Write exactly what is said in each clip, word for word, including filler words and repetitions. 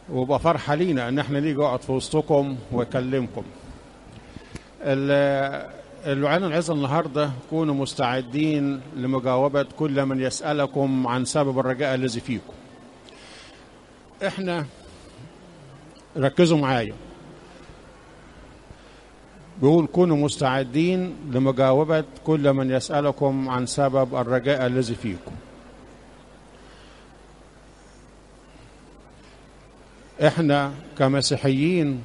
وبقى فرحة لينا ان احنا نيجي اقعد في وسطكم واكلمكم. الوعينا العظة النهاردة كونوا مستعدين لمجاوبة كل من يسألكم عن سبب الرجاء الذي فيكم. احنا ركزوا معايا، بيقول كونوا مستعدين لمجاوبة كل من يسألكم عن سبب الرجاء الذي فيكم. احنا كمسيحيين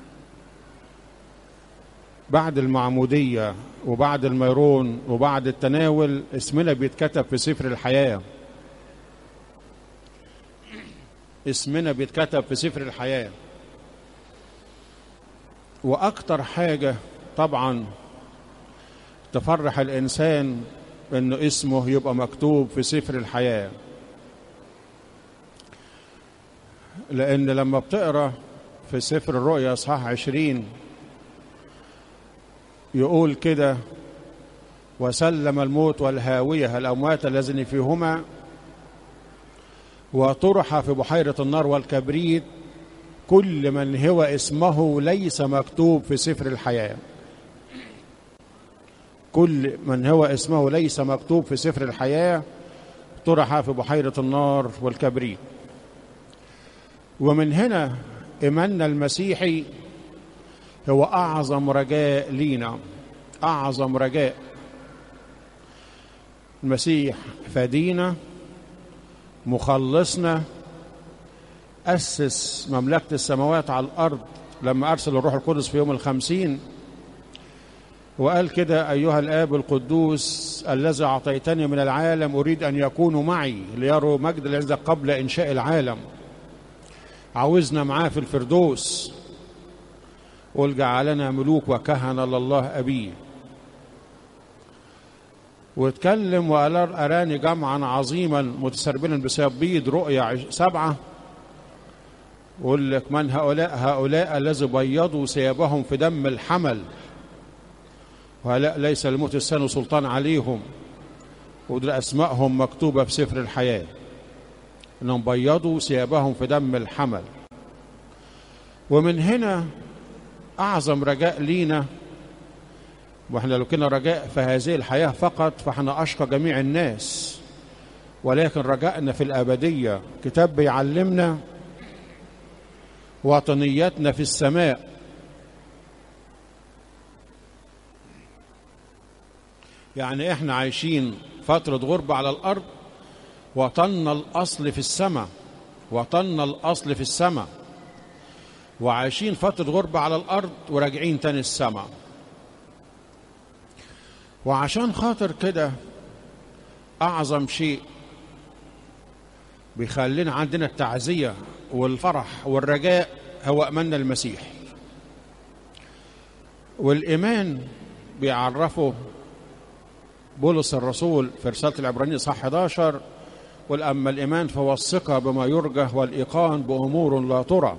بعد المعمودية وبعد الميرون وبعد التناول اسمنا بيتكتب في سفر الحياة. اسمنا بيتكتب في سفر الحياة. وأكتر حاجة طبعا تفرح الإنسان إنه اسمه يبقى مكتوب في سفر الحياة، لأن لما بتقرأ في سفر الرؤيا إصحاح عشرين يقول كده: وسلم الموت والهاوية الأموات الذين فيهما وطرح في بحيرة النار والكبريت كل من هو اسمه ليس مكتوب في سفر الحياة. كل من هو اسمه ليس مكتوب في سفر الحياة طرح في بحيرة النار والكبريت. ومن هنا إيماننا المسيحي هو أعظم رجاء لينا، أعظم رجاء. المسيح فدينا، مخلصنا، أسس مملكة السماوات على الأرض لما أرسل الروح القدس في يوم الخمسين، وقال كده: أيها الآب القدوس الذي أعطيتني من العالم أريد أن يكونوا معي ليروا مجد العزة قبل إنشاء العالم. عاوزنا معاه في الفردوس. قل: جعلنا ملوك وكهنة لله أبيه. واتكلم وقال: أراني جمعا عظيما متسربلا بثياب بيض، رؤيا سبعة. وقل لك: من هؤلاء؟ هؤلاء الذي بيضوا ثيابهم في دم الحمل، وهؤلاء ليس لموت السنة سلطان عليهم. ودول أسمائهم مكتوبة في سفر الحياة، إنهم بيضوا ثيابهم في دم الحمل. ومن هنا أعظم رجاء لينا. وإحنا لو كنا رجاء في هذه الحياة فقط فإحنا أشقى جميع الناس، ولكن رجائنا في الأبدية. كتاب بيعلمنا وطنيتنا في السماء. يعني إحنا عايشين فترة غربة على الأرض، وطننا الأصل في السماء. وطننا الأصل في السماء، وعايشين فترة غربة على الأرض وراجعين تاني السماء. وعشان خاطر كده أعظم شيء بيخلينا عندنا التعزية والفرح والرجاء هو إيماننا المسيح. والإيمان بيعرفه بولس الرسول في رسالة العبرانيين صح إحدى عشر: قل أما الإيمان فهو الثقة بما يرجى والإيقان بأمور لا ترى.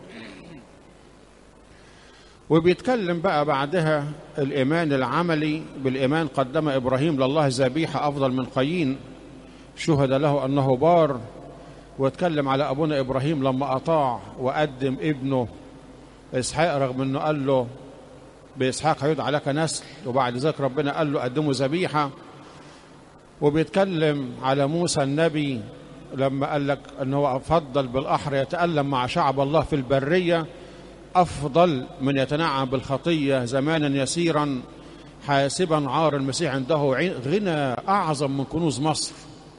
وبيتكلم بقى بعدها الإيمان العملي. بالإيمان قدم إبراهيم لله ذبيحة أفضل من قايين، شهد له أنه بار. واتكلم على أبونا إبراهيم لما أطاع وقدم ابنه إسحاق، رغم أنه قال له بإسحاق هيدعى لك نسل، وبعد ذلك ربنا قال له قدمه ذبيحة. وبيتكلم على موسى النبي لما قال لك أنه أفضل بالأحر يتألم مع شعب الله في البرية أفضل من يتنعم بالخطية زمانا يسيرا، حاسبا عار المسيح عنده غنى أعظم من كنوز مصر.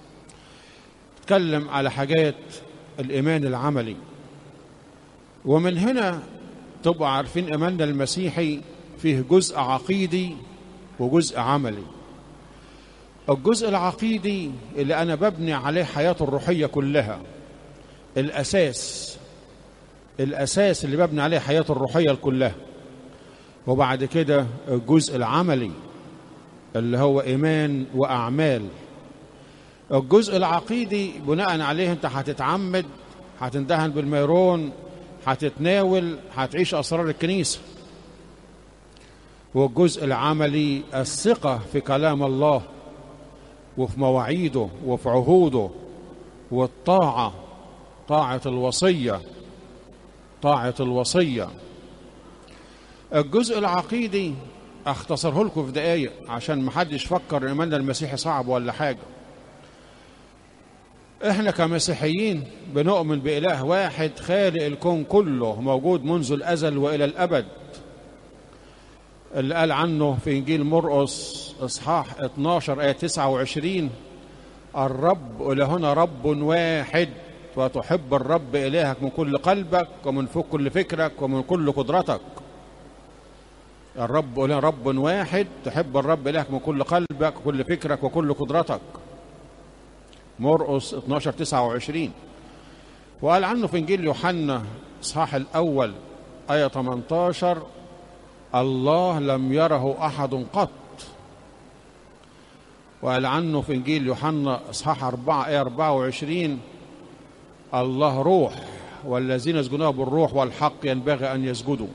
تكلم على حاجات الإيمان العملي. ومن هنا تبقى عارفين إيماننا المسيحي فيه جزء عقيدي وجزء عملي. الجزء العقيدي اللي أنا ببني عليه حياتي الروحية كلها، الأساس الأساس اللي ببني عليه حياتي الروحية كلها. وبعد كده الجزء العملي اللي هو إيمان وأعمال. الجزء العقيدي بناء عليه أنت هتتعمد، هتندهن بالميرون، هتتناول، هتعيش أسرار الكنيسة. والجزء العملي الثقة في كلام الله وفي مواعيده وفي عهوده، والطاعة، طاعة الوصية طاعة الوصية. الجزء العقيدي اختصره لكم في دقايق عشان محدش فكر إيماننا المسيحي صعب ولا حاجة. احنا كمسيحيين بنؤمن بإله واحد خالق الكون كله، موجود منذ الأزل وإلى الأبد، اللي قال عنه في إنجيل مرقس إصحاح اتناشر آية تسعة وعشرين: الرب إلهنا رب واحد، وتحب الرب إلهك من كل قلبك ومن فوق كل فكرك ومن كل قدرتك. الرب إلهنا رب واحد، تحب الرب إلهك من كل قلبك وكل فكرك وكل قدرتك. مرقس اتناشر تسعة وعشرين. وقال عنه في إنجيل يوحنا إصحاح الأول آية ثمانية عشر: الله لم يره أحد قط. وقال عنه في إنجيل يوحنا إصحاح أربعة آية أربعة وعشرين: الله روح، والذين يسجدون بالروح والحق ينبغي أن يسجدوا.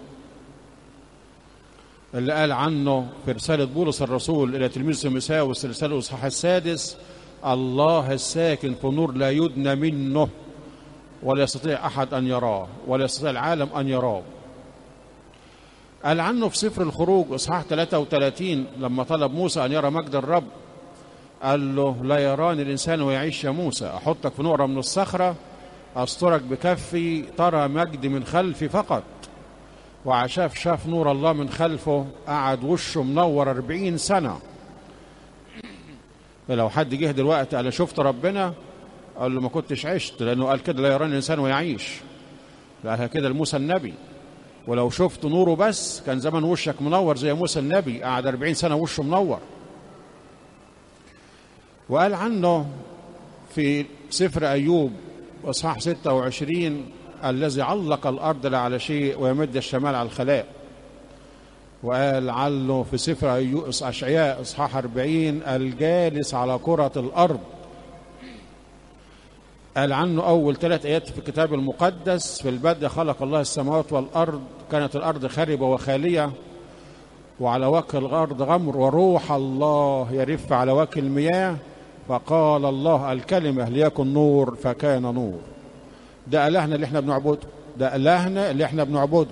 اللي قال عنه في رسالة بولس الرسول إلى تلميذ تيموثاوس رسالة الإصحاح السادس: الله الساكن في نور لا يدنى منه، ولا يستطيع أحد أن يراه، ولا يستطيع العالم أن يراه. قال عنه في سفر الخروج إصحاح ثلاثة وثلاثين لما طلب موسى أن يرى مجد الرب، قال له: لا يراني الإنسان ويعيش يا موسى، أحطك في نقرة من الصخرة، أسترك بكفي، ترى مجد من خلفي فقط. وعشاف شاف نور الله من خلفه، قعد وشه منور أربعين سنة. فلو حد جه دلوقتي قال شفت ربنا، قال له ما كنتش عشت، لأنه قال كده: لا يراني الإنسان ويعيش. قالها كده لموسى النبي. ولو شفت نوره بس كان زمان وشك منور زي موسى النبي، قعد أربعين سنة وشه منور. وقال عنه في سفر أيوب إصحاح ستة وعشرين: الذي علق الأرض لا على شيء ويمد الشمال على الخلاء. وقال عنه في سفر أيوب أشعياء إصحاح أربعين: الجالس على كرة الأرض. قال عنه أول ثلاث آيات في الكتاب المقدس: في البدء خلق الله السماوات والأرض، كانت الأرض خاربة وخالية، وعلى وجه الأرض غمر، وروح الله يرف على وجه المياه، فقال الله الكلمة ليكن نور، فكان نور. ده إلهنا اللي احنا بنعبده، ده إلهنا اللي احنا بنعبده.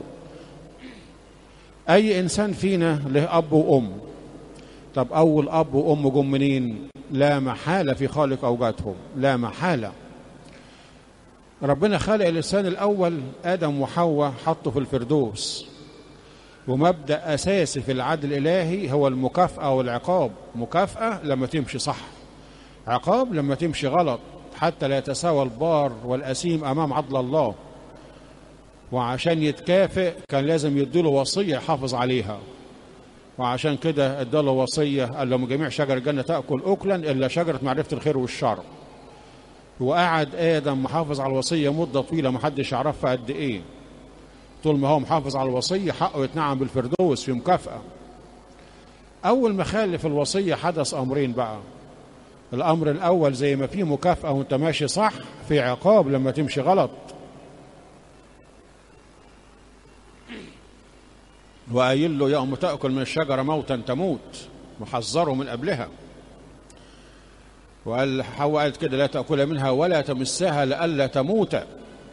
أي إنسان فينا له أب وأم. طب أول أب وأم جم منين؟ لا محالة في خالق أوجاتهم، لا محالة. ربنا خلق الإنسان الأول آدم وحواء، حطه في الفردوس. ومبدأ أساسي في العدل الإلهي هو المكافأة والعقاب. مكافأة لما تمشي صح، عقاب لما تمشي غلط، حتى لا يتساوى البار والأسيم أمام عدل الله. وعشان يتكافئ كان لازم يديله وصية يحافظ عليها، وعشان كده اداله وصية، قال له: من جميع شجر الجنة تأكل أكلا إلا شجرة معرفة الخير والشر. وقعد آدم محافظ على الوصية مدة طويلة محدش يعرفها قد إيه. طول ما هو محافظ على الوصية حقه يتنعم بالفردوس في مكافأة. أول ما خالف الوصية حدث أمرين بقى. الأمر الأول زي ما فيه مكافأة وانت ماشي صح، في عقاب لما تمشي غلط. وقايل له: يوم تأكل من الشجرة موتا تموت، محذره من قبلها. وقال حواء قالت كده: لا تأكل منها ولا تمسها لئلا تموت.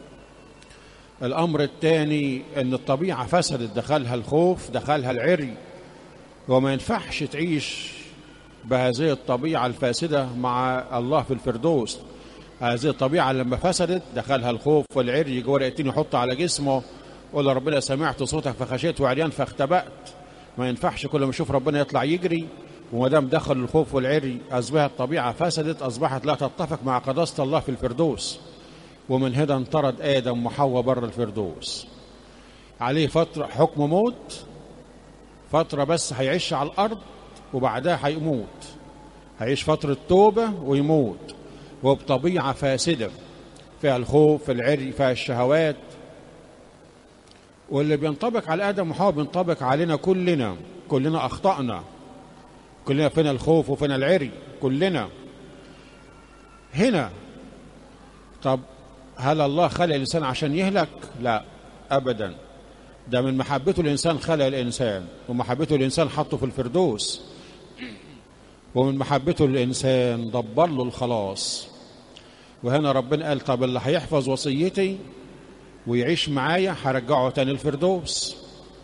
الأمر الثاني أن الطبيعة فسدت، دخلها الخوف، دخلها العري، وما ينفعش تعيش بهذه الطبيعة الفاسدة مع الله في الفردوس. هذه الطبيعة لما فسدت دخلها الخوف والعري، جوه رقتين يحط على جسمه، قول ربنا: سمعت صوتك فخشيت وعريان فاختبأت. ما ينفعش كل ما يشوف ربنا يطلع يجري. وما دام دخل الخوف والعري أصبحت الطبيعة فسدت، أصبحت لا تتفق مع قداسة الله في الفردوس. ومن هنا انطرد آدم وحواء بر الفردوس. عليه فترة حكم موت، فترة بس هيعيش على الأرض وبعدها هيموت. هيعيش فترة توبة ويموت، وبطبيعة فاسدة فيها الخوف، العري، فيها الشهوات. واللي بينطبق على آدم وحواء بينطبق علينا كلنا. كلنا أخطأنا، كلنا فينا الخوف وفينا العري، كلنا هنا. طب هل الله خلق الإنسان عشان يهلك؟ لا أبدا. ده من محبته الإنسان خلق الإنسان، ومحبته الإنسان حطه في الفردوس، ومن محبته الإنسان دبر له الخلاص. وهنا ربنا قال: طب اللي هيحفظ وصيتي ويعيش معايا هرجعه تاني الفردوس.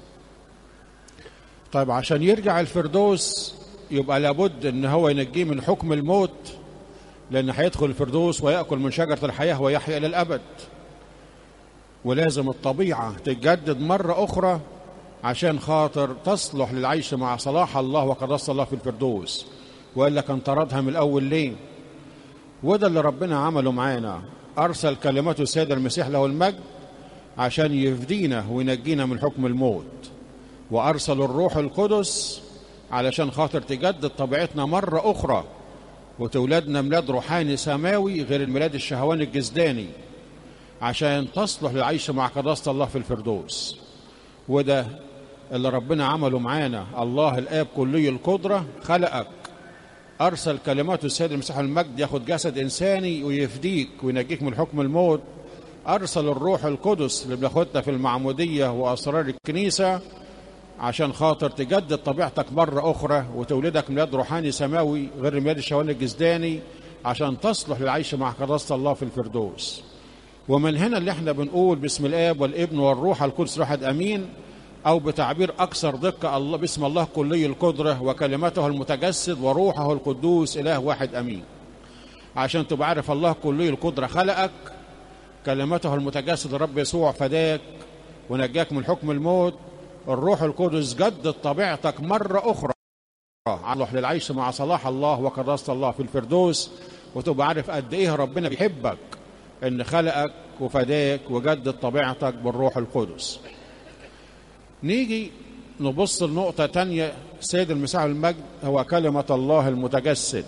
طيب عشان يرجع الفردوس يبقى لابد ان هو ينجيه من حكم الموت، لان هيدخل الفردوس ويأكل من شجرة الحياة ويحيا الى الابد. ولازم الطبيعة تتجدد مرة اخرى عشان خاطر تصلح للعيش مع صلاح الله وقداسة الله في الفردوس، وإلا كان طردها من الأول ليه؟ وده اللي ربنا عمله معانا، أرسل كلمته السيد المسيح له المجد عشان يفدينا وينجينا من حكم الموت، وأرسل الروح القدس علشان خاطر تجدد طبيعتنا مرة أخرى وتولدنا ميلاد روحاني سماوي غير الميلاد الشهواني الجسداني، عشان تصلح للعيش مع قداسة الله في الفردوس. وده اللي ربنا عمله معانا. الله الآب كلي القدرة خلقك، أرسل كلماته السيد المسيح المجد ياخد جسد إنساني ويفديك وينجيك من حكم الموت. أرسل الروح القدس اللي بناخدها في المعمودية وأسرار الكنيسة عشان خاطر تجدد طبيعتك مرة أخرى وتولدك ميلاد روحاني سماوي غير الميلاد الشهواني الجسداني عشان تصلح للعيش مع قداسة الله في الفردوس. ومن هنا اللي احنا بنقول باسم الآب والابن والروح القدس واحد أمين، أو بتعبير أكثر دقة الله باسم الله كلي القدرة وكلمته المتجسد وروحه القدوس إله واحد أمين. عشان تبقى عارف الله كلي القدرة خلقك، كلمته المتجسد الرب يسوع فداك ونجاك من حكم الموت، الروح القدس جدد طبيعتك مرة أخرى على للعيش مع صلاح الله وقداسة الله في الفردوس، وتبقى عارف قد إيه ربنا بيحبك إن خلقك وفداك وجدد طبيعتك بالروح القدس. نيجي نبص لنقطة تانية. سيد المسيح المجد هو كلمة الله المتجسد،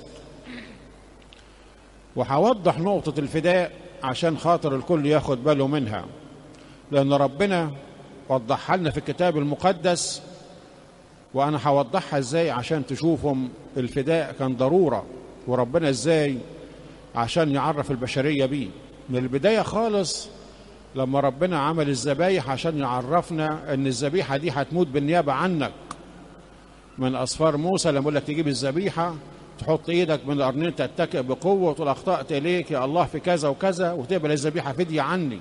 وهوضح نقطة الفداء عشان خاطر الكل ياخد باله منها، لأن ربنا وضحها لنا في الكتاب المقدس، وأنا هوضحها إزاي عشان تشوفهم الفداء كان ضرورة، وربنا إزاي عشان يعرف البشرية بيه. من البداية خالص لما ربنا عمل الذبايح عشان يعرفنا ان الذبيحة دي هتموت بالنيابة عنك. من أسفار موسى لما يقول لك تجيب الذبيحة تحط ايدك من القرنين تتكئ بقوة وتقول اخطأت اليك يا الله في كذا وكذا، وتقبل الذبيحة فدية عني.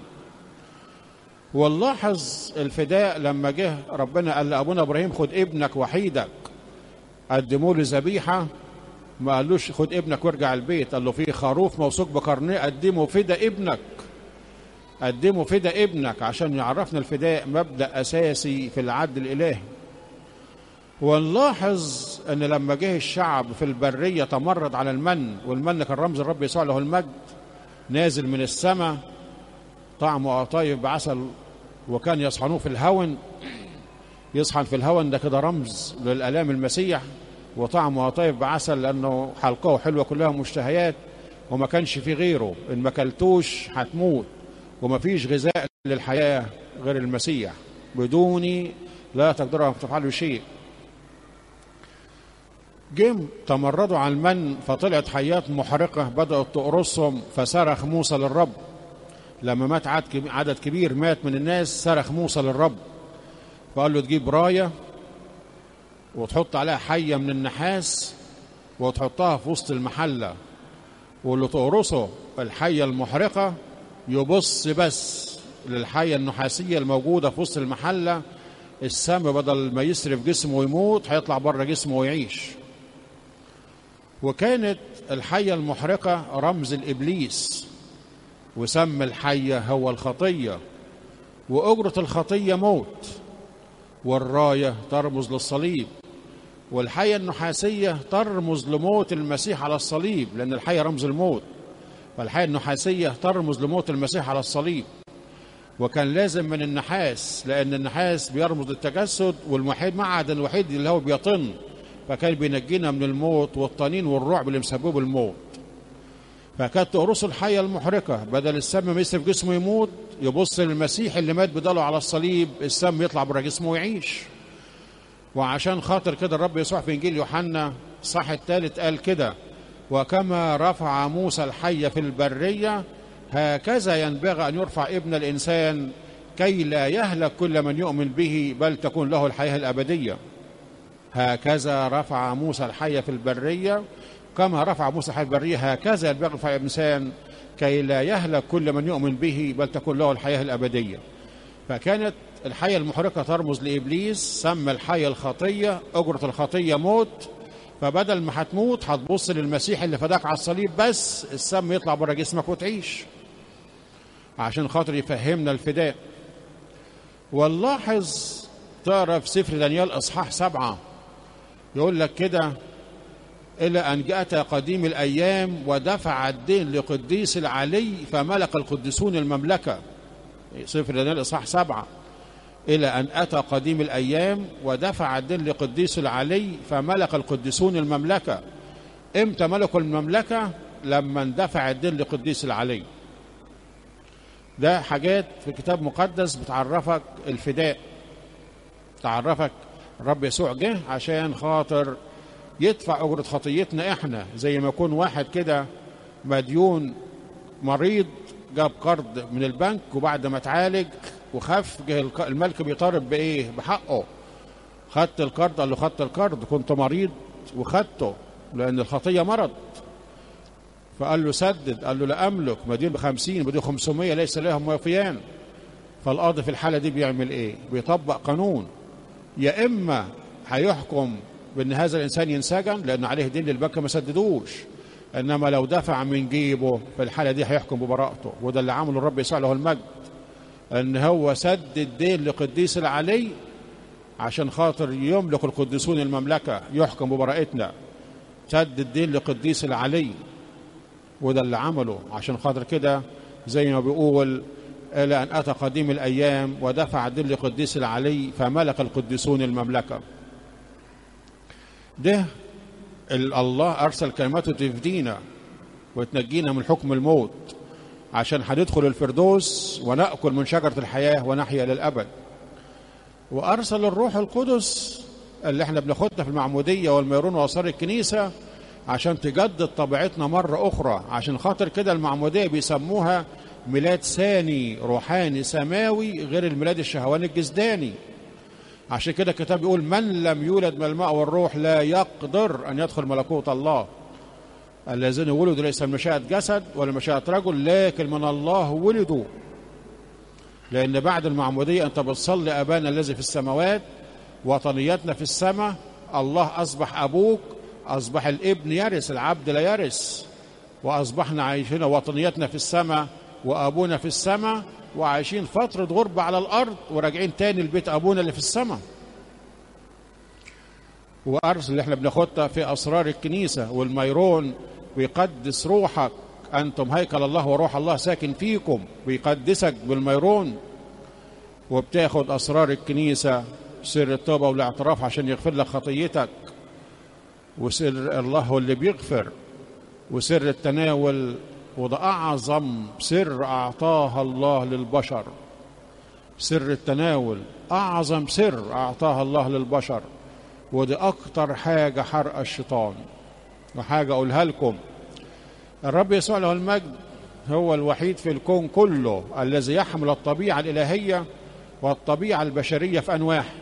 ونلاحظ الفداء لما جه ربنا قال لأبونا إبراهيم خد ابنك وحيدك قدموا له ذبيحة، ما قالوش خد ابنك وارجع البيت، قال له في خروف موثوق بقرنيه قدمه فدا ابنك، قدموا فدا ابنك، عشان يعرفنا الفداء مبدأ أساسي في العدل الإلهي. ونلاحظ أن لما جه الشعب في البرية تمرد على المن، والمن كان رمز الرب يسوع له المجد نازل من السماء طعمه قطايف بعسل، وكان يصحنوه في الهون. يصحن في الهون ده كده رمز للآلام المسيح، وطعمه قطايف بعسل لأنه حلقه حلوة كلها مشتهيات، وما كانش في غيره، إن ما كلتوش هتموت، وما فيش غذاء للحياة غير المسيح، بدوني لا تقدروا أن تفعلوا شيء. جم تمردوا على المن فطلعت حيات محرقة بدأت تقرصهم، فصرخ موسى للرب. لما مات عدد كبير مات من الناس صرخ موسى للرب، فقال له تجيب راية وتحط عليها حية من النحاس وتحطها في وسط المحلة، واللي تقرصه الحية المحرقة يبص بس للحية النحاسية الموجودة في وسط المحلة، السم بدل ما يسرف جسمه ويموت هيطلع بره جسمه ويعيش. وكانت الحية المحرقة رمز الإبليس، وسم الحية هو الخطية، وأجرة الخطية موت، والراية ترمز للصليب، والحية النحاسية ترمز لموت المسيح على الصليب، لأن الحية رمز الموت، فالحية النحاسية ترمز لموت المسيح على الصليب. وكان لازم من النحاس، لأن النحاس بيرمز للتجسد، والوحيد معدن الوحيد اللي هو بيطن، فكان بينجينا من الموت والطنين والرعب اللي مسببه الموت. فكانت تقرصه الحية المحرقة، بدل السم ما يسرف جسمه يموت يبص للمسيح اللي مات بداله على الصليب، السم يطلع بره جسمه ويعيش. وعشان خاطر كده الرب يسوع في إنجيل يوحنا الصح الثالث قال كده: وكما رفع موسى الحية في البرية هكذا ينبغي أن يرفع ابن الإنسان كي لا يهلك كل من يؤمن به بل تكون له الحياة الأبدية. هكذا رفع موسى الحية في البرية كما رفع موسى حي البرية هكذا يرفع الإنسان كي لا يهلك كل من يؤمن به بل تكون له الحياة الأبدية. فكانت الحية المحرقة ترمز لإبليس، سمى الحية الخطية، أجرة الخطية موت. فبدل ما هتموت هتبص للمسيح اللي فداك على الصليب، بس السم يطلع بره جسمك وتعيش، عشان خاطر يفهمنا الفداء. ونلاحظ تقرا في سفر دانيال اصحاح سبعة يقول لك كده: الى ان جاءت قديم الايام ودفع الدين لقديس العلي فملك القديسون المملكه. سفر دانيال اصحاح سبعة: الى ان اتى قديم الايام ودفع الدين لقديس العلي فملك القديسون المملكه. امتى ملكوا المملكه؟ لما اندفع الدين لقديس العلي. ده حاجات في كتاب مقدس بتعرفك الفداء، تعرفك الرب يسوع جه عشان خاطر يدفع أجرة خطيتنا احنا. زي ما يكون واحد كده مديون مريض جاب قرض من البنك وبعد ما اتعالج وخف جه الملك بيطالب بايه؟ بحقه. خدت القرض، قال له خدت القرض، كنت مريض وخدته لأن الخطية مرض. فقال له سدد، قال له لا أملك، مدين بخمسين بدي خمسمية ليس لهم موفيان. فالقاضي في الحالة دي بيعمل ايه؟ بيطبق قانون، يا إما هيحكم بأن هذا الإنسان ينسجن لأنه عليه دين للبنك ما سددوش، إنما لو دفع من جيبه في الحالة دي هيحكم ببراءته. وده اللي عمله الرب يسوع له المجد، أن هو سدد دين لقديس العلي عشان خاطر يملك القديسون المملكة، يحكم ببراءتنا. سدد دين لقديس العلي، وده اللي عمله. عشان خاطر كده زي ما بيقول: إلى أن أتى قديم الأيام ودفع الدين لقديس العلي فملك القديسون المملكة. ده الله أرسل كلمته تفدينا وتنجينا من حكم الموت، عشان هندخل الفردوس ونأكل من شجرة الحياة ونحيا للأبد. وأرسل الروح القدس اللي احنا بناخدها في المعمودية والميرون وآثار الكنيسة عشان تجدد طبيعتنا مرة أخرى. عشان خاطر كده المعمودية بيسموها ميلاد ثاني روحاني سماوي غير الميلاد الشهواني الجسداني. عشان كده الكتاب بيقول: من لم يولد من الماء والروح لا يقدر أن يدخل ملكوت الله. الذين ولدوا ليس من مشيئة جسد ولا مشيئة رجل لكن من الله ولدوا. لأن بعد المعمودية أنت بتصلي: أبانا الذي في السماوات، وطنيتنا في السماء. الله أصبح أبوك، أصبح الابن يرث، العبد لا يرث. وأصبحنا عايشين وطنيتنا في السماء وأبونا في السماء، وعايشين فترة غربة على الأرض وراجعين تاني لبيت أبونا اللي في السماء. وأرسل اللي احنا بناخدها في أسرار الكنيسة والميرون بيقدس روحك، أنتم هيكل الله وروح الله ساكن فيكم، بيقدسك بالميرون. وبتاخد أسرار الكنيسة، سر التوبة والاعتراف عشان يغفر لك خطيتك، وسر الله هو اللي بيغفر، وسر التناول، وده أعظم سر أعطاها الله للبشر. سر التناول أعظم سر أعطاها الله للبشر، ودي أكتر حاجة حرق الشيطان. وحاجة أقولها لكم: الرب يسوع له المجد هو الوحيد في الكون كله الذي يحمل الطبيعة الإلهية والطبيعة البشرية في آن واحد،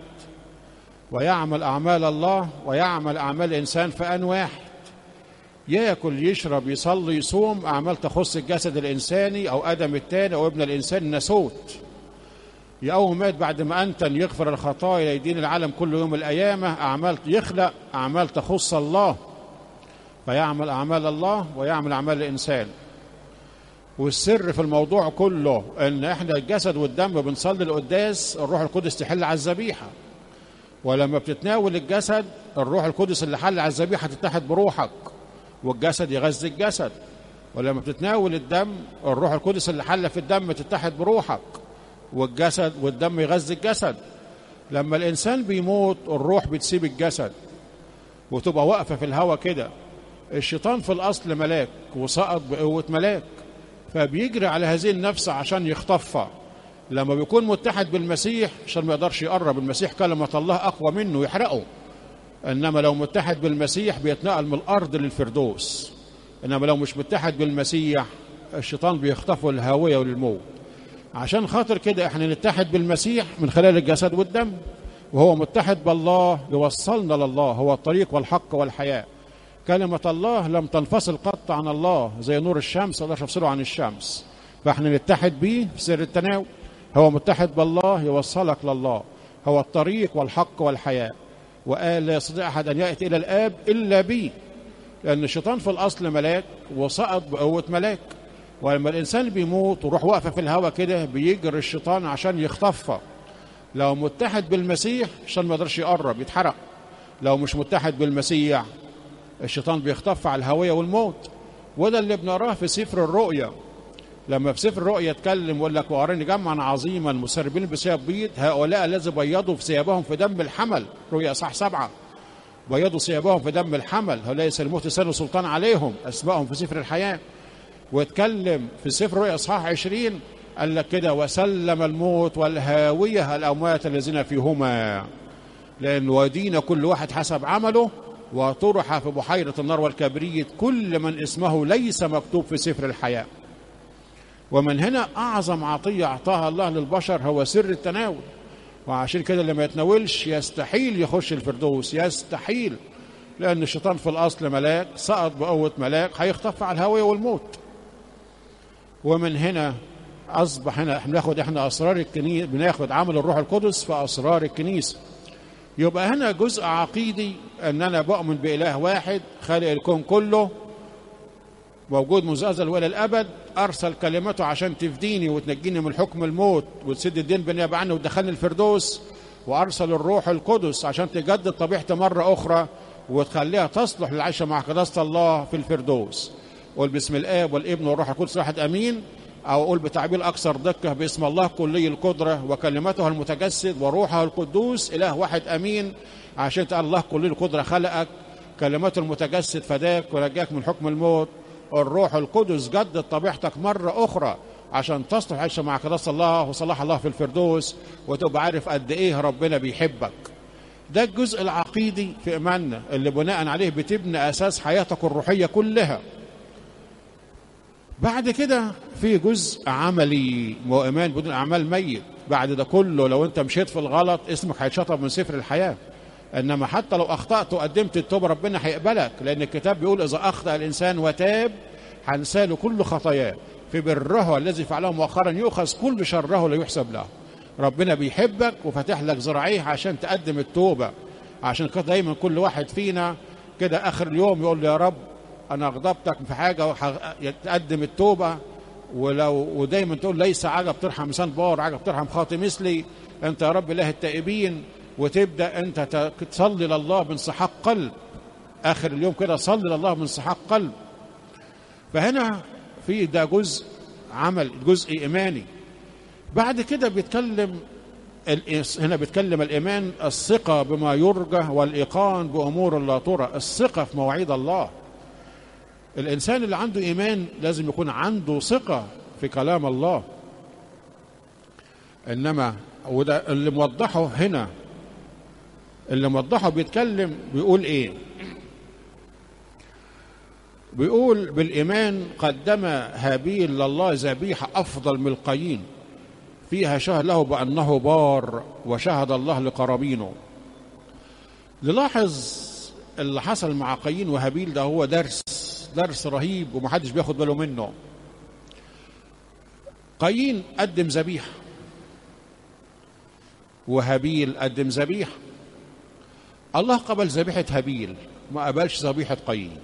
ويعمل أعمال الله ويعمل أعمال الإنسان في آن واحد. يأكل يشرب يصلي يصوم، أعمال تخص الجسد الإنساني أو آدم الثاني أو ابن الإنسان ناسوت. يقوم مات بعد ما أنتن يغفر الخطايا يدين العالم كل يوم القيامة. أعمال يخلق أعمال تخص الله، فيعمل أعمال الله ويعمل أعمال الإنسان. والسر في الموضوع كله أن إحنا الجسد والدم بنصلي القداس، الروح القدس تحل على الذبيحة. ولما بتتناول الجسد، الروح القدس اللي حل على الذبيحة تتحد بروحك والجسد يغذي الجسد. ولما بتتناول الدم، الروح القدس اللي حل في الدم تتحد بروحك والجسد والدم يغذي الجسد. لما الإنسان بيموت الروح بتسيب الجسد وتبقى واقفة في الهواء كده. الشيطان في الأصل ملاك وسقط بقوة ملاك، فبيجري على هذه النفس عشان يخطفها. لما بيكون متحد بالمسيح عشان ما يقدرش يقرب، المسيح كلمة الله أقوى منه يحرقه. إنما لو متحد بالمسيح بيتنقل من الأرض للفردوس. إنما لو مش متحد بالمسيح الشيطان بيخطفه الهاوية وللموت. عشان خاطر كده احنا نتحد بالمسيح من خلال الجسد والدم، وهو متحد بالله يوصلنا لله، هو الطريق والحق والحياة. كلمة الله لم تنفصل قط عن الله زي نور الشمس، الله يفصله عن الشمس. فاحنا نتحد بيه في سر التناول. هو متحد بالله يوصلك لله، هو الطريق والحق والحياة. وقال لا يستطيع أحد أن يأتي إلى الآب إلا بي، لأن الشيطان في الأصل ملاك وسقط بقوة ملاك. ولما الإنسان بيموت وروح واقفة في الهواء كده بيجري الشيطان عشان يخطفها. لو متحد بالمسيح الشيطان ما يقدرش يقرب، يتحرق. لو مش متحد بالمسيح الشيطان بيخطف على الهوية والموت. وده اللي بنراه في سفر الرؤيا. لما في سفر الرؤيا يتكلم ويقول لك وأراني جمعا عظيما مسربين بثياب بيض، هؤلاء الذي بيضوا في ثيابهم في دم الحمل. رؤيا اصحاح سبعة. بيضوا ثيابهم في دم الحمل، هؤلاء يسلموه سن سلطان عليهم، اسمائهم في سفر الحياة. واتكلم في سفر الرؤيا اصحاح عشرين قال لك كده وسلم الموت والهاوية الأموات الذين فيهما، لأن ودين كل واحد حسب عمله، وطرح في بحيرة النار والكبريت كل من اسمه ليس مكتوب في سفر الحياة. ومن هنا أعظم عطية أعطاها الله للبشر هو سر التناول. وعشان كده اللي ما يتناولش يستحيل يخش الفردوس، يستحيل، لأن الشيطان في الأصل ملاك سقط بقوة ملاك، هيختفى على الهوية والموت. ومن هنا أصبح هنا بناخد احنا أسرار الكنيسة، بناخد عمل الروح القدس في أسرار الكنيسة. يبقى هنا جزء عقيدي أن أنا بؤمن بإله واحد خالق الكون كله، موجود منذ الأزل وإلى الأبد، أرسل كلمته عشان تفديني وتنجيني من حكم الموت وتسد الدين بالنيابة عني وتدخلني الفردوس، وأرسل الروح القدس عشان تجدد طبيعتي مرة أخرى وتخليها تصلح للعيش مع قداسة الله في الفردوس. قول باسم الآب والابن والروح القدس واحد أمين، أو أقول بتعبير أكثر دقة باسم الله كلي القدرة وكلمته المتجسد وروحه القدوس إله واحد أمين، عشان تقول الله كلي القدرة خلقك، كلمته المتجسد فداك ورجاك من حكم الموت، الروح القدس جدد طبيعتك مرة أخرى عشان تصلح عيش مع قداسة الله وصلاح الله في الفردوس، وتبقى عارف قد إيه ربنا بيحبك. ده الجزء العقيدي في إيماننا اللي بناء عليه بتبني أساس حياتك الروحية كلها. بعد كده في جزء عملي، وإيمان بدون أعمال ميت. بعد ده كله لو أنت مشيت في الغلط اسمك هيتشطب من سفر الحياة. إنما حتى لو أخطأت وقدمت التوبة ربنا هيقبلك، لأن الكتاب بيقول إذا أخطأ الإنسان وتاب هنساله كل خطاياه، في بره الذي فعله مؤخرا يؤخذ كل شره لا يحسب له. ربنا بيحبك وفتح لك ذراعيه عشان تقدم التوبة. عشان كده دايما كل واحد فينا كده آخر اليوم يقول يا رب أنا أغضبتك في حاجة وتقدم التوبة. ولو ودايما تقول ليس عجب ترحم إنسان بار، عجب ترحم خاطئ مثلي، أنت يا رب إله التائبين. وتبدأ أنت تصلي لله بانسحاق قلب. آخر اليوم كده صلي لله بانسحاق قلب. فهنا في ده جزء عمل، جزء إيماني. بعد كده بيتكلم هنا بيتكلم الإيمان الثقة بما يرجى والإيقان بأمور لا ترى، الثقة في مواعيد الله. الإنسان اللي عنده إيمان لازم يكون عنده ثقة في كلام الله. إنما وده اللي موضحه هنا، اللي موضحه بيتكلم بيقول إيه؟ بيقول بالإيمان قدم هابيل لله ذبيحة أفضل من القايين فيها شهد له بأنه بار، وشهد الله لقرابينه. نلاحظ اللي حصل مع قايين وهابيل ده هو درس درس رهيب ومحدش بياخد باله منه. قايين قدم ذبيحة وهابيل قدم ذبيحة. الله قبل ذبيحة هابيل، ما قبلش ذبيحة قايين.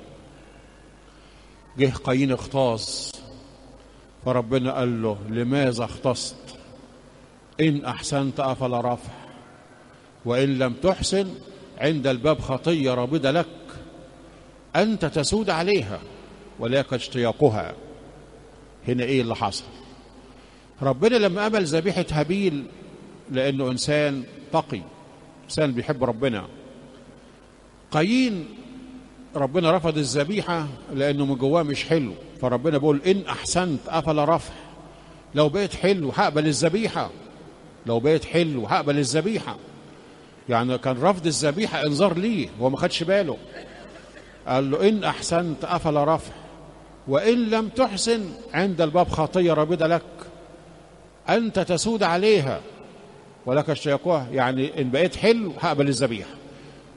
جه قايين اغتاظ، فربنا قال له لماذا اغتصت؟ إن أحسنت أفلا رافع، وإن لم تحسن عند الباب خطية رابضة لك، أنت تسود عليها ولك اشتياقها. هنا إيه اللي حصل؟ ربنا لما قبل ذبيحة هابيل لأنه إنسان تقي، إنسان بيحب ربنا. قايين ربنا رفض الذبيحة لأنه من جواه مش حلو، فربنا بيقول إن أحسنت أفلا رفع، لو بقيت حلو هقبل الذبيحة، لو بقيت حلو هقبل الذبيحة. يعني كان رفض الذبيحة انذار ليه، هو ما خدش باله. قال له إن أحسنت أفلا رفع، وإن لم تحسن عند الباب خطية رابضة لك، أنت تسود عليها ولك اشتياقها. يعني إن بقيت حلو هقبل الذبيحة،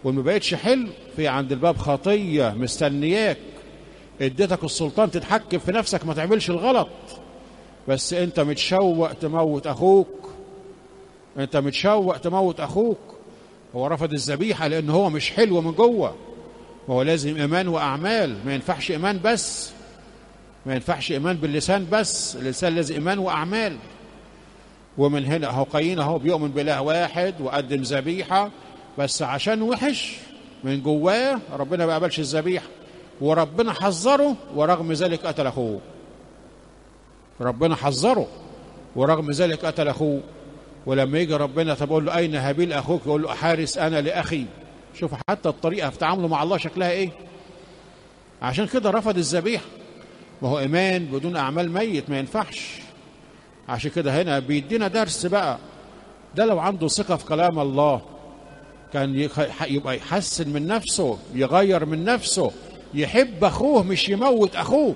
وما بقتش حلو، في عند الباب خطية مستنياك. اديتك السلطان تتحكم في نفسك ما تعملش الغلط، بس انت متشوق تموت اخوك، انت متشوق تموت اخوك. هو رفض الذبيحة لان هو مش حلو من جوه. هو لازم ايمان واعمال، ما ينفعش ايمان بس، ما ينفعش ايمان باللسان بس، اللسان لازم ايمان واعمال. ومن هنا اهو قايين اهو بيؤمن باله واحد وقدم ذبيحة، بس عشان وحش من جواه ربنا ما قبلش الذبيحة، وربنا حذره ورغم ذلك قتل اخوه. ربنا حذره ورغم ذلك قتل اخوه. ولما يجي ربنا طب يقول له اين هابيل اخوك، يقول له احارس انا لاخي. شوف حتى الطريقه في تعامله مع الله شكلها ايه. عشان كده رفض الذبيحه. ما هو ايمان بدون اعمال ميت، ما ينفعش. عشان كده هنا بيدينا درس بقى. ده لو عنده ثقه في كلام الله كان يبقى يحسن من نفسه، يغير من نفسه، يحب اخوه مش يموت اخوه.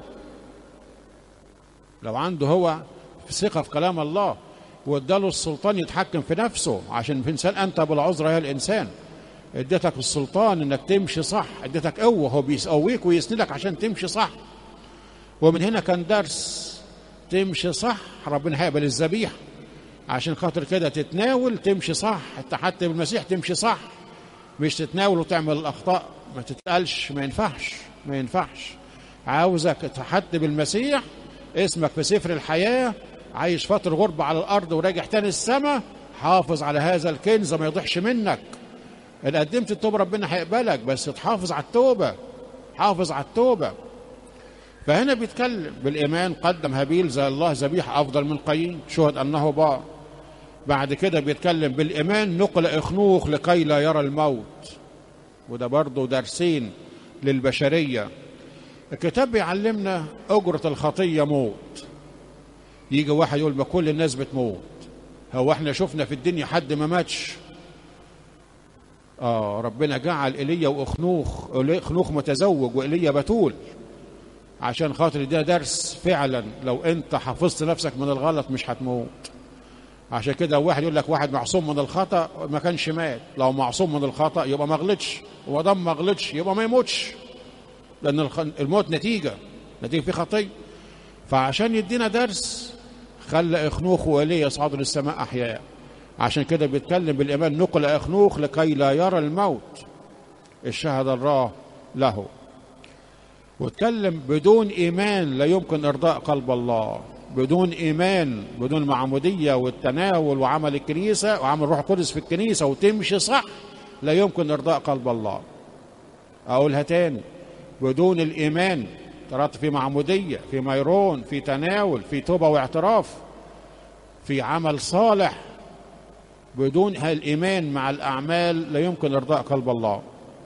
لو عنده هو ثقه في كلام الله واداله السلطان يتحكم في نفسه، عشان في انسان انت بالعذر يا الانسان. اديتك السلطان انك تمشي صح، اديتك قوه، هو بيقويك ويسندك عشان تمشي صح. ومن هنا كان درس تمشي صح ربنا هيقبل الذبيحه. عشان خاطر كده تتناول تمشي صح، حتى بالمسيح تمشي صح، مش تتناول وتعمل الاخطاء. ما تتقالش، ما ينفعش، ما ينفعش. عاوزك تحدي بالمسيح، اسمك في سفر الحياه، عايش فترة غربة على الأرض وراجع تاني السماء، حافظ على هذا الكنز ما يضيعش منك. إن قدمت التوبة ربنا هيقبلك، بس تحافظ على التوبة، حافظ على التوبة. فهنا بيتكلم بالإيمان قدم هابيل زي الله ذبيحة أفضل من قايين، شهد أنه بار. بعد كده بيتكلم بالإيمان نقل إخنوخ لكي لا يرى الموت. وده برضه درسين للبشرية. الكتاب بيعلمنا أجرة الخطية موت. يجي واحد يقول ما كل الناس بتموت، هو احنا شفنا في الدنيا حد ما ماتش؟ اه ربنا جعل ايليا واخنوخ، اخنوخ متزوج وايليا بتول، عشان خاطر ده درس فعلا. لو انت حفظت نفسك من الغلط مش هتموت. عشان كده واحد يقول لك واحد معصوم من الخطأ ما كانش مات. لو معصوم من الخطأ يبقى ما غلطش، ودم ما غلطش يبقى ما يموتش، لان الموت نتيجة نتيجة في خطية. فعشان يدينا درس خلى اخنوخ وإيليا يصعدوا للسماء احياء. عشان كده بيتكلم بالايمان نقل اخنوخ لكي لا يرى الموت، الشهادة الله له. واتكلم بدون ايمان لا يمكن ارضاء قلب الله. بدون ايمان، بدون معمودية والتناول وعمل الكنيسة وعمل روح القدس في الكنيسة وتمشي صح، لا يمكن ارضاء قلب الله. اقولها تاني، بدون الايمان ترات في معمودية، في ميرون، في تناول، في توبة واعتراف، في عمل صالح، بدون هالإيمان مع الأعمال لا يمكن إرضاء قلب الله.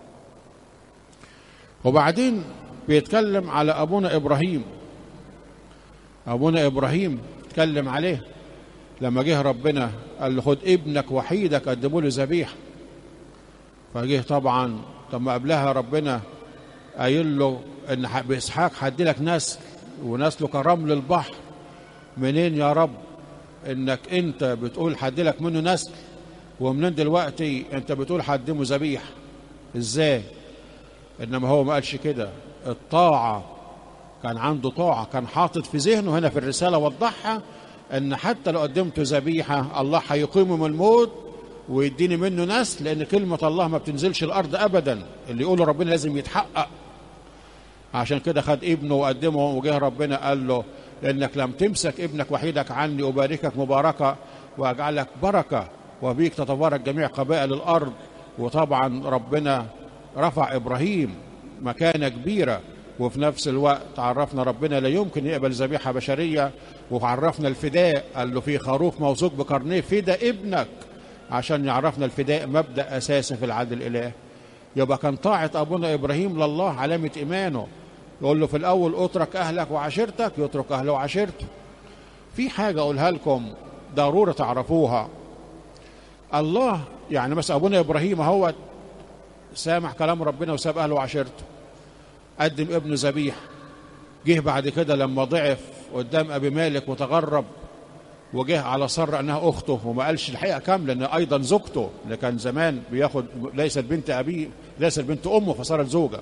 وبعدين بيتكلم على أبونا إبراهيم. أبونا إبراهيم اتكلم عليه لما جه ربنا قال له خد ابنك وحيدك قدموا له ذبيحة. فجه طبعا طب ما قبلها ربنا قايل له ان باسحاق هدي لك نسل ونسله كرمل البحر. منين يا رب انك انت بتقول هدي لك منه نسل، ومنين دلوقتي انت بتقول هقدمه ذبيحه؟ ازاي؟ انما هو ما قالش كده. الطاعه كان عنده طاعه، كان حاطط في ذهنه هنا في الرساله وضحها ان حتى لو قدمته ذبيحه الله هيقيمه من الموت ويديني منه نسل، لان كلمه الله ما بتنزلش الارض ابدا، اللي يقوله ربنا لازم يتحقق. عشان كده خد ابنه وقدمه، وجه ربنا قال له لأنك لم تمسك ابنك وحيدك عني أباركك مباركة وأجعلك بركة وبيك تتبارك جميع قبائل الأرض. وطبعا ربنا رفع إبراهيم مكانة كبيرة، وفي نفس الوقت عرفنا ربنا لا يمكن يقبل ذبيحة بشرية، وعرفنا الفداء قال له في خروف موثوق بقرنيه فداء ابنك، عشان يعرفنا الفداء مبدأ أساسي في العدل الإلهي. يبقى كان طاعة أبونا إبراهيم لله علامة إيمانه. يقول له في الأول اترك أهلك وعشيرتك، يترك أهله وعشيرته. في حاجة أقولها لكم ضرورة تعرفوها. الله يعني مثلا أبونا إبراهيم هو سامع كلام ربنا وساب أهله وعشيرته، قدم ابنه ذبيح. جه بعد كده لما ضعف قدام أبي مالك وتغرب وجه على سارة انها اخته وما قالش الحقيقه كامله ان ايضا زوجته، اللي كان زمان بياخد ليست بنت ابيه ليست بنت امه فصارت زوجه.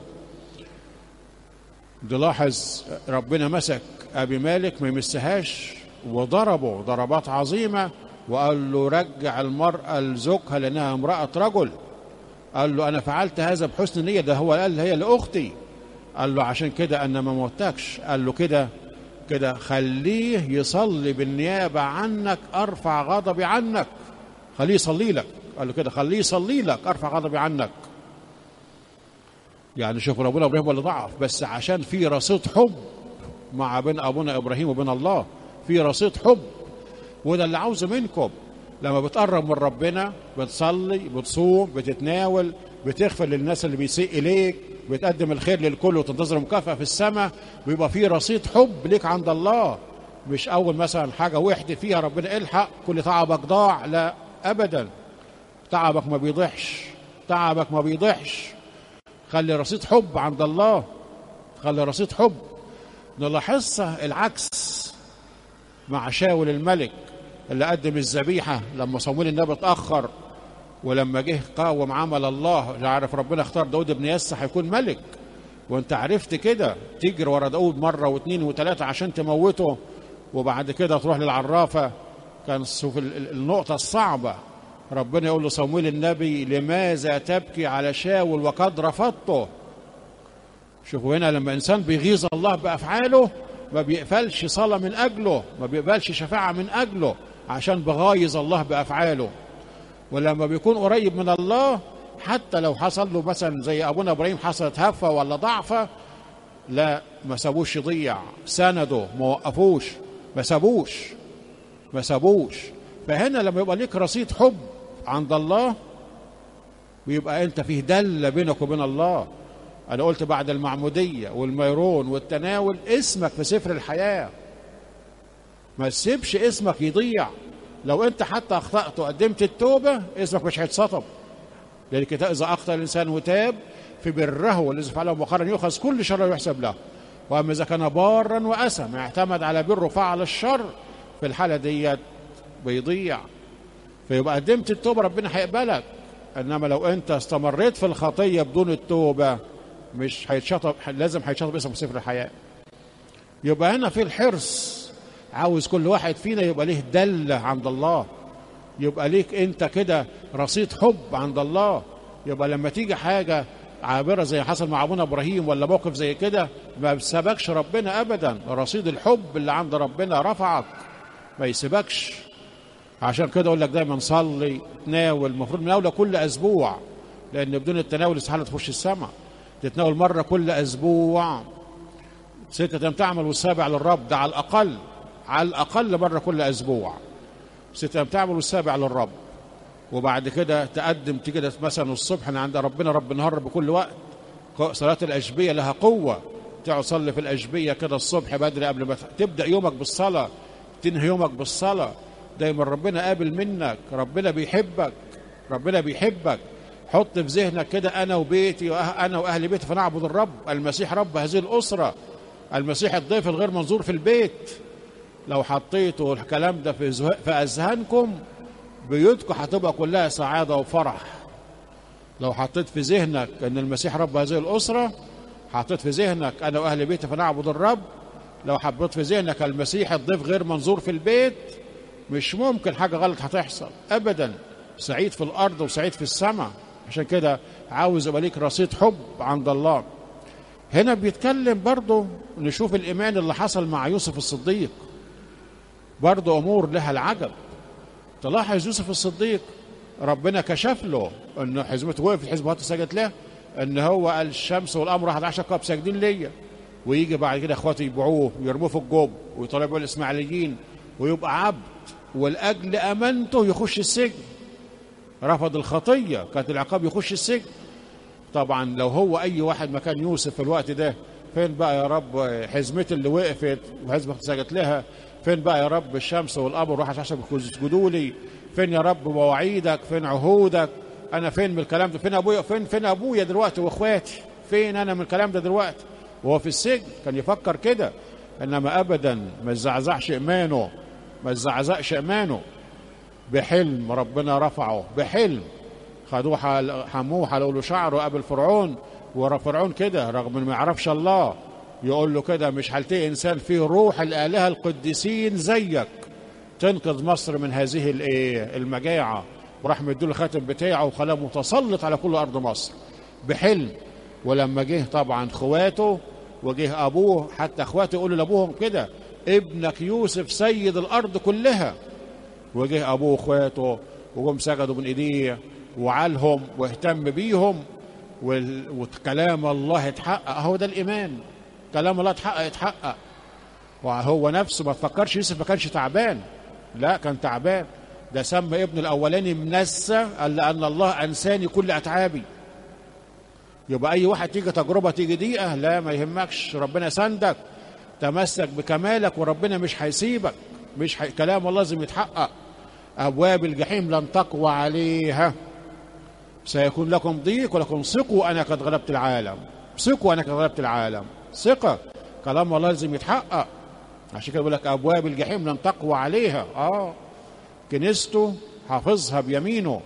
نلاحظ ربنا مسك ابي مالك ما يمسهاش وضربه ضربات عظيمه، وقال له رجع المراه لزوجها لانها امراه رجل. قال له انا فعلت هذا بحسن نيه، ده هو قال هي لاختي. قال له عشان كده انا ما موتكش. قال له كده كده خليه يصلي بالنيابه عنك ارفع غضبي عنك. خليه يصلي لك. قال له كده خليه يصلي لك ارفع غضبي عنك. يعني شوف ربنا ابراهيم ولا ضعف، بس عشان في رصيد حب مع بين ابونا ابراهيم وبين الله، في رصيد حب. وده اللي عاوزه منكم لما بتقرب من ربنا، بتصلي بتصوم بتتناول بتغفر للناس اللي بيسيء اليك، بتقدم الخير للكل وتنتظر مكافأة في السماء، ويبقى في رصيد حب ليك عند الله. مش اول مثلا حاجه وحده فيها ربنا الحق كل تعبك ضاع، لا ابدا، تعبك ما بيضيعش، تعبك ما بيضيعش. خلي رصيد حب عند الله، خلي رصيد حب. نلاحظها العكس مع شاول الملك اللي قدم الذبيحه لما صمويل النبي اتاخر، ولما جه قاوم عمل الله، عارف ربنا اختار داود بن يسى هيكون ملك، وانت عرفت كده تجري ورا داود مره واثنين وثلاثه عشان تموته، وبعد كده تروح للعرافه. كان شوف النقطه الصعبه، ربنا يقول لصمويل النبي لماذا تبكي على شاول وقد رفضته. شوفوا هنا لما انسان بيغيظ الله بافعاله ما بيقبلش صلاه من اجله، ما بيقبلش شفاعه من اجله، عشان بغايظ الله بافعاله. ولما بيكون قريب من الله حتى لو حصل له مثلا زي ابونا ابراهيم حصلت هفه ولا ضعفه، لا ما سابوش يضيع، سنده ما وقفوش، ما سابوش ما سابوش. فهنا لما يبقى ليك رصيد حب عند الله ويبقى انت فيه دله بينك وبين الله. انا قلت بعد المعموديه والميرون والتناول اسمك في سفر الحياه، ما تسيبش اسمك يضيع. لو انت حتى اخطأت وقدمت التوبه اسمك مش هيتسطب، لان الكتاب اذا اخطأ الانسان وتاب في بره والذي فعله مؤخرا يؤخذ كل شر يحسب له، واما اذا كان بارا واثم اعتمد على بره فعل الشر، في الحاله ديت بيضيع. فيبقى قدمت التوبه ربنا هيقبلك، انما لو انت استمريت في الخطيه بدون التوبه مش هيتشطب، لازم هيتشطب اسمه في سفر الحياه. يبقى هنا في الحرص، عاوز كل واحد فينا يبقى ليه دله عند الله، يبقى ليك انت كده رصيد حب عند الله. يبقى لما تيجي حاجه عابره زي حصل مع ابونا ابراهيم ولا موقف زي كده ما بيسيبكش ربنا ابدا، رصيد الحب اللي عند ربنا رفعك ما يسيبكش. عشان كده اقول لك دايما صلي تناول، المفروض مناوله كل اسبوع، لان بدون التناول استحاله تخش السماء. تتناول مره كل اسبوع، ستة ايام تعمل والسابع للرب، ده على الاقل على الاقل مره كل اسبوع، ستة ايام تعمل والسابع للرب. وبعد كده تقدم تيجي مثلا الصبح انا عند ربنا رب النهار بكل وقت، صلاه الاشبيه لها قوه، تقعد تصلي في الاشبيه كده الصبح بدري قبل ما تبدا يومك بالصلاه، تنهي يومك بالصلاه. دايما ربنا قابل منك، ربنا بيحبك، ربنا بيحبك. حط في ذهنك كده انا وبيتي وانا واهل بيتي فنعبد الرب، المسيح رب هذه الاسره، المسيح الضيف الغير منظور في البيت. لو حطيتوا الكلام ده في في اذهانكم بيوتكم هتبقى كلها سعاده وفرح. لو حطيت في ذهنك ان المسيح رب هذه الاسره، حطيت في ذهنك انا واهل بيتي فنعبد الرب، لو حطيت في ذهنك المسيح الضيف غير منظور في البيت، مش ممكن حاجه غلط هتحصل ابدا. سعيد في الارض وسعيد في السماء. عشان كده عاوز يبقى ليك رصيد حب عند الله. هنا بيتكلم برضه نشوف الايمان اللي حصل مع يوسف الصديق، برضه امور لها العجب. تلاحظ يوسف الصديق ربنا كشف له انه حزمته وقفت، حزمته سجدت له، ان هو قال الشمس والقمر واحد عشر كوكب ساجدين ليا. ويجي بعد كده اخواته يبيعوه ويرموه في الجب ويطلبوا الاسماعيليين ويبقى عبد، والاجل امانته يخش السجن. رفض الخطيه كانت العقاب يخش السجن. طبعا لو هو اي واحد مكان يوسف في الوقت ده، فين بقى يا رب حزمتي اللي وقفت وحزمتي سجدت لها؟ فين بقى يا رب الشمس والقمر واحد عشان يسجدوا لي؟ فين يا رب مواعيدك؟ فين عهودك؟ انا فين من الكلام ده؟ فين ابويا؟ فين فين ابويا دلوقتي واخواتي؟ فين انا من الكلام ده دلوقتي؟ وهو في السجن كان يفكر كده، انما ابدا ما يزعزعش ايمانه. ما تزعزقش إيمانه. بحلم ربنا رفعه، بحلم خدوه حموه حلقوا له شعره قبل فرعون، وفرعون كده رغم انه ما يعرفش الله يقول له كده مش هلتقي انسان فيه روح الالهه القديسين زيك تنقذ مصر من هذه الايه المجاعه، وراح مديله الخاتم بتاعه وخلاه متسلط على كل ارض مصر بحلم. ولما جه طبعا اخواته وجه ابوه، حتى اخواته يقولوا لابوهم كده ابنك يوسف سيد الارض كلها، وجه ابوه واخواته وجم سجدوا من ايديه وعالهم واهتم بيهم، وكلام الله اتحقق. هو ده الايمان، كلام الله اتحقق اتحقق. وهو نفسه ما تفكرش يوسف ما كانش تعبان، لا كان تعبان. ده سمى ابن الاولاني منسى، قال لان الله انساني كل اتعابي. يبقى اي واحد تيجي تجربه تيجي دقيقه لا ما يهمكش، ربنا سندك، تمسك بكمالك وربنا مش هيسيبك، مش حي... كلام الله لازم يتحقق. ابواب الجحيم لن تقوى عليها، سيكون لكم ضيق ولكم ثقوا انا قد غلبت العالم، ثقوا انا قد غلبت العالم، ثقه كلام الله لازم يتحقق. عشان كده بيقول لك ابواب الجحيم لن تقوى عليها. اه كنيسته حافظها بيمينه.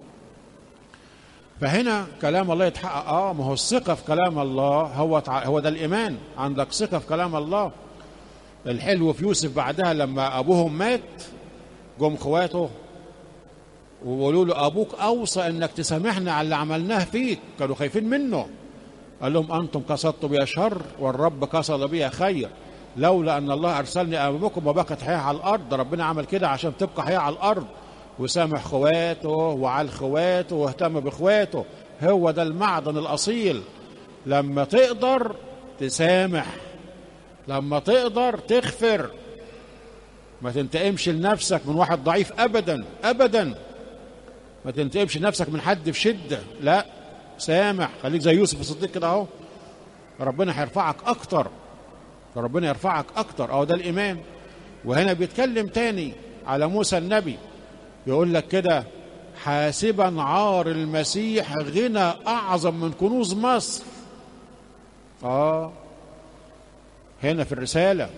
فهنا كلام الله يتحقق. اه ما هو الثقه في كلام الله هو تع... هو ده الايمان، عندك ثقه في كلام الله. الحلو في يوسف بعدها لما ابوهم مات جم اخواته وقالوا له ابوك اوصى انك تسامحنا على اللي عملناه فيك، كانوا خايفين منه. قال لهم انتم قصدتم بي شر والرب قصد بي خير، لولا ان الله ارسلني امامكم وبقت حياه على الارض. ربنا عمل كده عشان تبقى حياه على الارض، وسامح اخواته وعلى اخواته واهتم باخواته. هو ده المعدن الاصيل، لما تقدر تسامح، لما تقدر تغفر، ما تنتقمش لنفسك من واحد ضعيف ابدا ابدا، ما تنتقمش لنفسك من حد في شده، لا سامح، خليك زي يوسف الصديق كده اهو، ربنا هيرفعك اكتر، ربنا يرفعك اكتر. اهو ده الايمان. وهنا بيتكلم تاني على موسى النبي، يقول لك كده حاسبا عار المسيح غنى اعظم من كنوز مصر. اه هنا في الرساله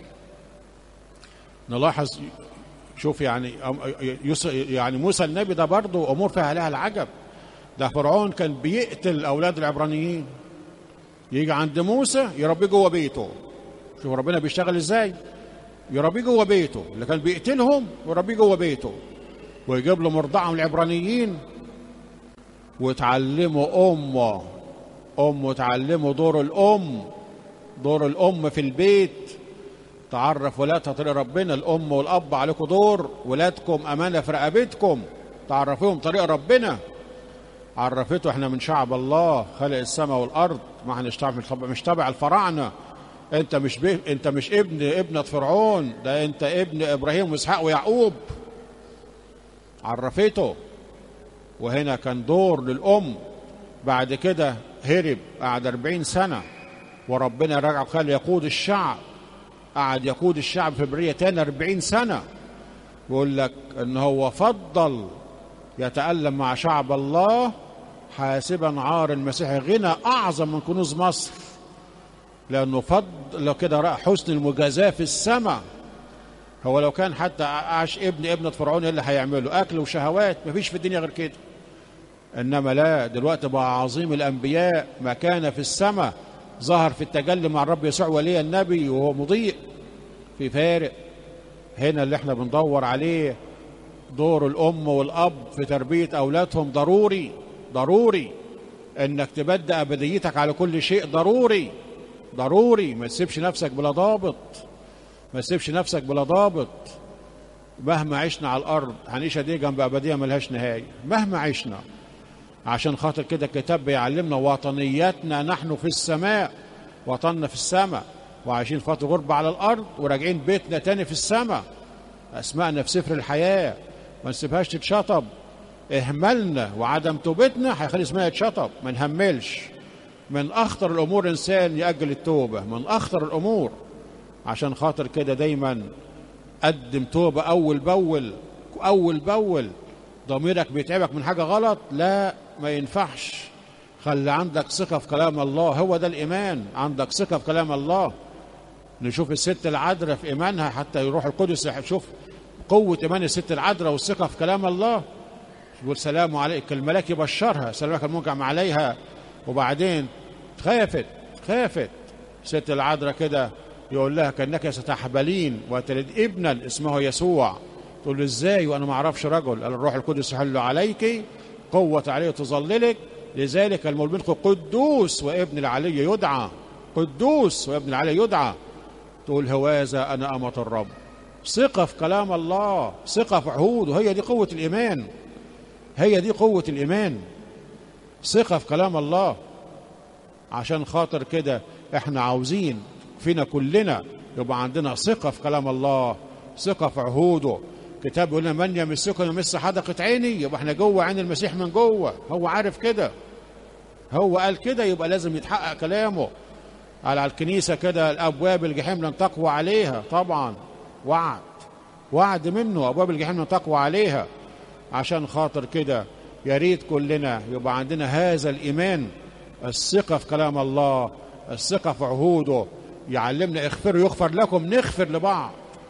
نلاحظ، شوف يعني يعني موسى النبي ده برضه امور فيها لها العجب. ده فرعون كان بيقتل اولاد العبرانيين، يجي عند موسى يربيه جوه بيته. شوف ربنا بيشتغل ازاي، يربيه جوه بيته، اللي كان بيقتلهم يربيه جوه بيته، ويجيب له مرضعه من العبرانيين وتعلمه امه امه تعلمه دور الام، دور الام في البيت، تعرف ولادها طريق ربنا. الام والاب عليكم دور، ولادكم امانه في رقبتكم، تعرفوهم طريق ربنا. عرفته احنا من شعب الله خلق السماء والارض، ما احنا مش تابع الفراعنه. انت مش بي... انت مش ابن ابنة فرعون، ده انت ابن ابراهيم واسحاق ويعقوب. عرفته. وهنا كان دور للام. بعد كده هرب قعد أربعين سنه، وربنا رجع قال يقود الشعب، قعد يقود الشعب في برية تاني أربعين سنة. يقول لك ان هو فضل يتألم مع شعب الله حاسبا عار المسيح غنى اعظم من كنوز مصر، لانه فضل كده رأى حسن المجازاة في السماء. هو لو كان حتى عاش ابن ابنة فرعون اللي هيعمله اكل وشهوات، مفيش في الدنيا غير كده. انما لا، دلوقتي بقى عظيم الانبياء مكانه في السماء، ظهر في التجلي مع الرب يسوع ولي النبي وهو مضيء، في فارق. هنا اللي احنا بندور عليه دور الام والاب في تربيه اولادهم. ضروري ضروري انك تبدأ ابديتك على كل شيء، ضروري ضروري. ما تسيبش نفسك بلا ضابط، ما تسيبش نفسك بلا ضابط. مهما عشنا على الارض هنعيش دي جنب ابديه ملهاش نهايه، مهما عشنا. عشان خاطر كده الكتاب بيعلمنا وطنياتنا نحن في السماء، وطننا في السماء، وعايشين فترة غربة على الأرض وراجعين بيتنا تاني في السماء. أسمائنا في سفر الحياة، ما نسيبهاش تتشطب. إهمالنا وعدم توبتنا هيخلي اسمها يتشطب، ما نهملش. من أخطر الأمور إنسان يأجل التوبة، من أخطر الأمور. عشان خاطر كده دايما قدم توبة أول بأول أول بأول. ضميرك بيتعبك من حاجة غلط، لا ما ينفعش. خلي عندك ثقة في كلام الله، هو ده الإيمان، عندك ثقة في كلام الله. نشوف الست العذراء في إيمانها حتى يروح القدس يشوف قوة إيمان الست العذراء والثقة في كلام الله. يقول سلام عليك، الملاك يبشرها سلامك المنعم عليها، وبعدين خافت خافت ست العذراء كده، يقول لها كأنك ستحبلين وتلد ابنا اسمه يسوع. تقول له ازاي وانا ما اعرفش رجل؟ قال الروح القدس يحل عليك، قوة عليه تظللك، لذلك المولود منك قدوس وابن العلي يدعى، قدوس وابن العلي يدعى. تقول هوذا انا أمة الرب. ثقة في كلام الله، ثقة في عهوده، هي دي قوة الإيمان، هي دي قوة الإيمان، ثقة في كلام الله. عشان خاطر كده احنا عاوزين فينا كلنا يبقى عندنا ثقة في كلام الله، ثقة في عهوده. كتاب يقول لنا من يمسكه يمس حدقة عيني، يبقى احنا جوه عين المسيح من جوه، هو عارف كده، هو قال كده، يبقى لازم يتحقق كلامه. قال على الكنيسة كده الأبواب الجحيم لن تقوى عليها، طبعا وعد، وعد منه أبواب الجحيم لن تقوى عليها. عشان خاطر كده يا ريت كلنا يبقى عندنا هذا الإيمان، الثقة في كلام الله، الثقة في عهوده. يعلمنا اغفروا يغفر لكم، نغفر لبعض،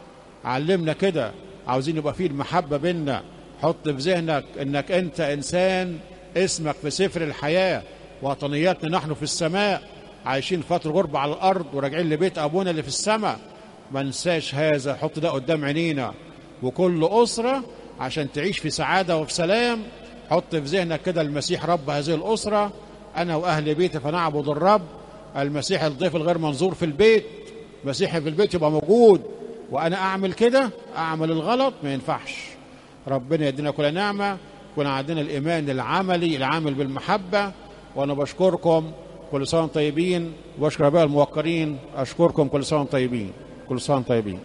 علمنا كده. عاوزين يبقى فيه المحبة بينا. حط في ذهنك انك انت انسان اسمك في سفر الحياة، وطنياتنا نحن في السماء، عايشين فترة غربة على الارض وراجعين لبيت ابونا اللي في السماء. ما ننساش هذا، حط ده قدام عينينا. وكل اسرة عشان تعيش في سعادة وفي سلام، حط في ذهنك كده المسيح رب هذه الاسرة، انا واهل بيتي فنعبد الرب. المسيح الضيف الغير منظور في البيت، مسيحي في البيت يبقى موجود، وانا اعمل كده اعمل الغلط ما ينفعش. ربنا يدينا كل نعمة، يكون عندنا الايمان العملي العامل بالمحبة. وانا بشكركم، كل سنة طيبين، وبشكر اباء الموقرين، اشكركم كل سنة طيبين، كل سنة طيبين.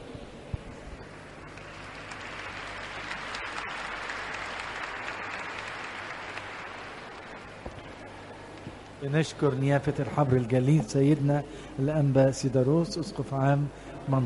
بنشكر نيافة الحبر الجليل سيدنا الأنبا سيداروس أسقف عام